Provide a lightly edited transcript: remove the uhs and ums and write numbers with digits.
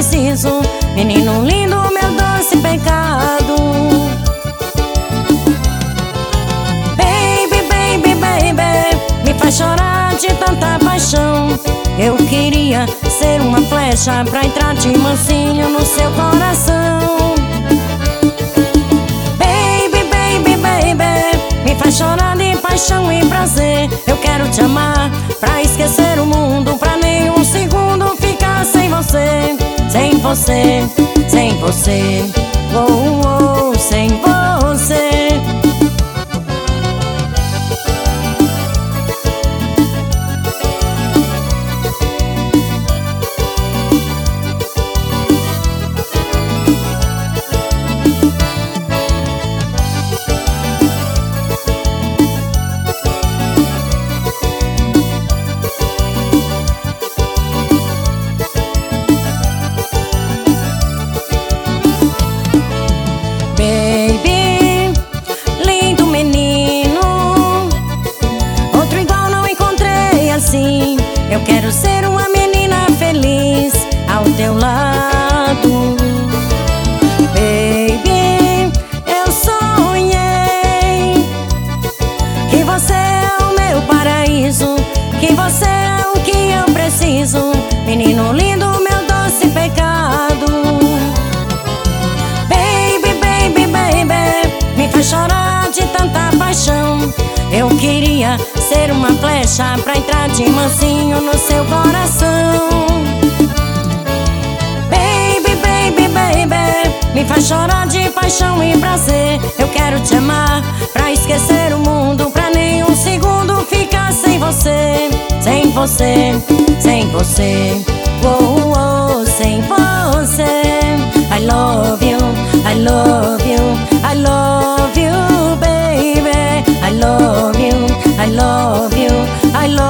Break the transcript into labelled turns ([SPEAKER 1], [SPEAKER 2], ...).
[SPEAKER 1] preciso. Menino lindo, meu doce pecado. Baby, baby, baby, me faz chorar de tanta paixão. Eu queria ser uma flecha pra entrar de mansinho no seu coração. Baby, baby, baby, me faz chorar de paixão e prazer. Eu quero te amar pra esquecer o mundo, pra nenhum segundo ficar sem você. Sem você, sem você, oh, oh, sem você. Baby, lindo menino, outro igual não encontrei assim. Eu quero ser uma menina feliz ao teu lado. Baby, eu sonhei que você é o meu paraíso, que você é o que eu preciso. Menino lindo, meu doce pecado. Me faz chorar de tanta paixão. Eu queria ser uma flecha pra entrar de mansinho no seu coração. Baby, baby, baby, me faz chorar de paixão e prazer. Eu quero te amar pra esquecer o mundo, pra nenhum segundo ficar sem você. Sem você, sem você, oh, oh, sem você. I love you, I love you, I love you, baby. I love you, I love you, I love you.